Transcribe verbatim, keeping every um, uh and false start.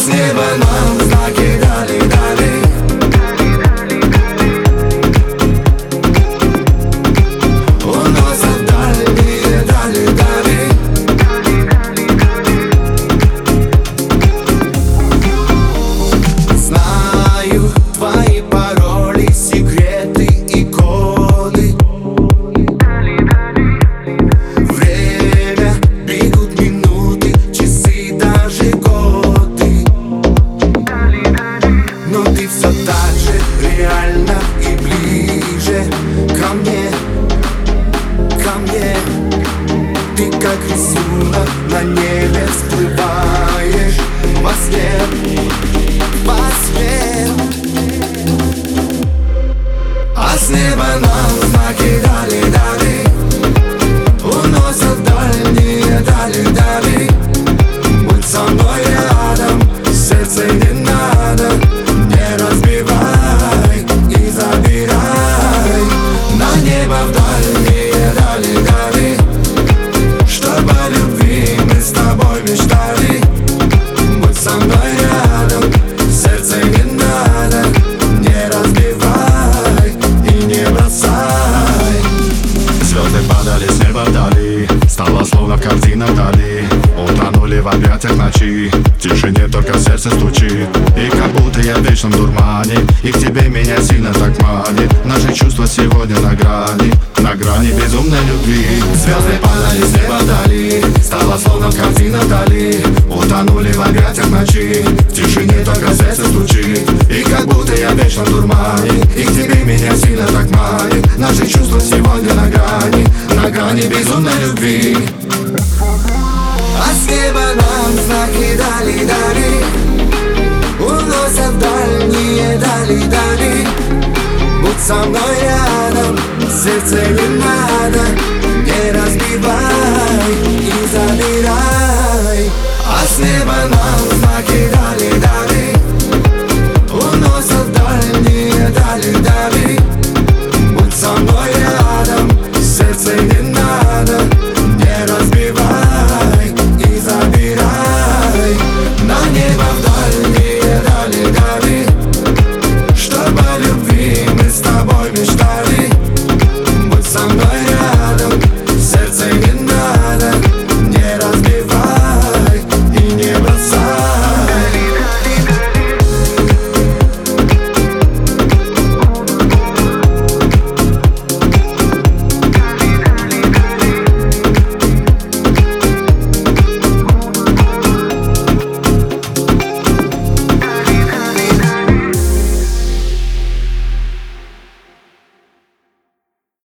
с неба нам знаки дали, дали. Уносят дальние дали, дали. Знаю твои пароли, секреты и коды. Время, бегут минуты, часы, даже годы. Но ты все так же реально и ближе ко мне, ко мне. Ты как рисунок на небе всплываешь во сне, во сне. А с неба нам знаки дали, дали. Уносят дальние дали, дали. Будь со мной рядом, сердце не надо. Не разбивай и забирай на небо в дальние дали, дали. Чтобы о любви мы с тобой мечтали. Будь со мной рядом, сердце не надо. Не разбивай и не бросай. Звезды падали с неба вдали, стало словно в картинах вдали. Утонули в объятиях ночи, в тишине только сердце стучит. И как будто я в вечном дурмане, и к тебе меня сильно так манит. Наши чувства сегодня на грани, на грани безумной любви. Звезды падали с неба вдали, стало словно в картинах вдали. утонули в объятиях ночи, в тишине только сердце стучит. И как будто я в вечном дурмане, и к тебе меня сильно так манит. Наши чувства сегодня на грани, на грани безумной любви. А с неба нам знаки дали, дали. Уносят дальние дали, дали. Будь со мной рядом, сердце не надо. Не разбивай